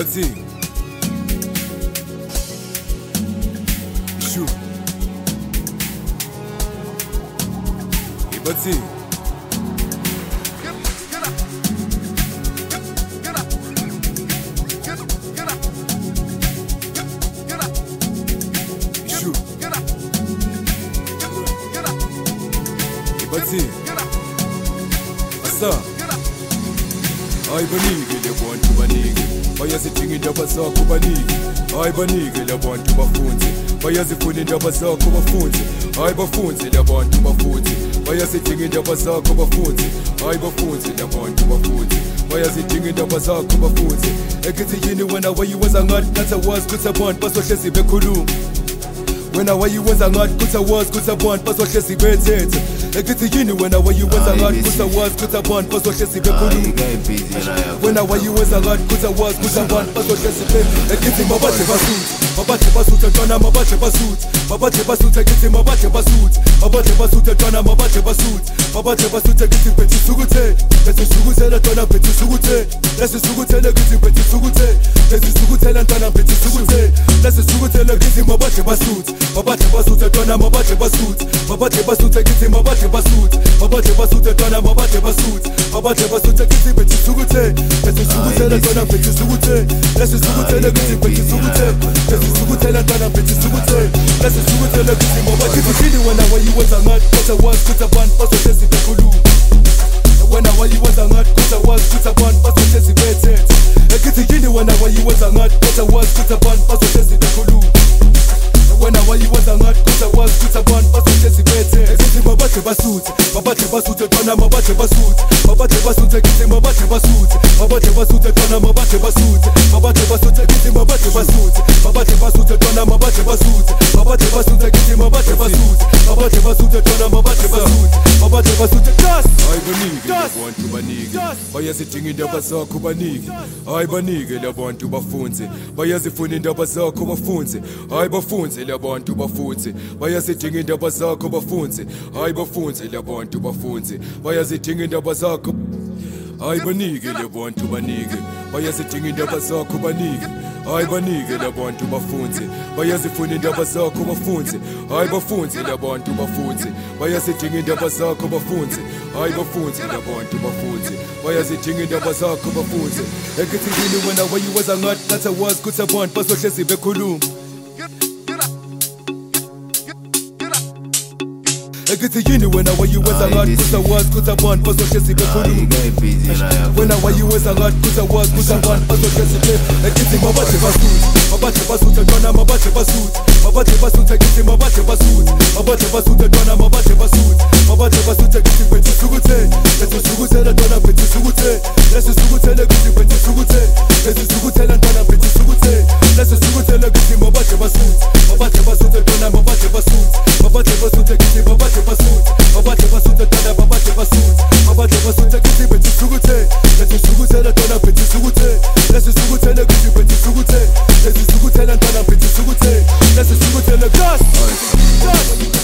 Ibathi Shu Ibathi Shu Ibathi Asa Ay banike labantu banike bayazidinga indaba zakho banike ay banike labantu bafunze bayazifuna indaba zakho bafunze ay bafunze labantu bafunze bayazidinga indaba zakho bafunze ay bafunze labantu bafunze bayazidinga indaba zakho bafunze ekithi yini wena wayiwenza ngathi nathi awazi kuthi abantu basohlezi bekhuluma wena wayiwenza ngathi kuthi awazi kuthi abantu basohlezi bethethe ekithi yini wena wayiwenza ngathi kuthi awazi kuthi abantu basohlezi bekhuluma wena wayiwenza ngathi kuthi awazi kuthi abantu basohlezi bethethe ekithi mabadle basuthe ntwana mabadle basuthe ekithi mabadle basuthe ntwana mabadle basuthe ekithi phethe sukuthela ntwana phethe sukuthela ekithi phethe sukuthela ntwana phethe sukuthela ekithi mabadle basuthe ntwana mabadle basuthe ekithi mabadle basuthe ntwana mabadle basuthe ekithi phethe sukuthela ntwana phethe sukuthela ekithi phethe sukuthela ntwana phethe sukuthela ekithi mabadle kithi wena wayiwenza ngathi kuthi awazi kuthi abantu basohlezi bekhuluma wena wayiwenza ngathi kuthi awazi kuthi abantu basohlezi bethethe ekithi yini wena wayiwenza ngathi kuthi awazi kuthi abantu basohlezi bekhuluma wena wayiwenza ngathi kuthi awazi kuthi abantu basohlezi bethethe ekithi mabadle basuthe ntwana mabadle basuthe ekithi mabadle basuthe ntwana mabadle basuthe ekithi mabadle basuthe ntwana mabadle basuthe ekithi mabadle basuthe ntwana mabadle basuthe gas ay banike labantu banike bayazidinga indaba zakho banike ay banike labantu bafunze bayazifuna indaba zakho bafunze ay bafunze labantu bafunze bayazidinga indaba zakho bafunze ay bafunze labantu bafunze bayazidinga indaba zakho ay banike labantu banike bayazidinga indaba zakho banike ay banike labantu bafunze bayazifuna indaba zakho bafunze ay bafunze labantu bafunze bayazidinga indaba zakho bafunze ay bafunze labantu bafunze bayazidinga indaba zakho bafunze ekithi yini wena wayiwenza ngathi nathi awazi kuthi abantu basohlezi bekhuluma ekithi yini wena wayiwenza ngathi kuthi awazi kuthi abantu basohlezi bekhuluma wena wayiwenza ngathi kuthi awazi kuthi abantu basohlezi bekhuluma ekithi mabadle basuthe ntwana mabadle basuthe ekithi mabadle basuthe ntwana mabadle basuthe ekithi phethe sukuthela ntwana phethe sukuthela ekithi phethe sukuthela ntwana phethe sukuthela ekithi mabadle basuthe ntwana mabadle basuthe ekithi mabadle basuthe ntwana mabadle basuthe ekithi phethe sukuthela ntwana phethe sukuthela ekithi phethe sukuthela ntwana phethe sukuthela gas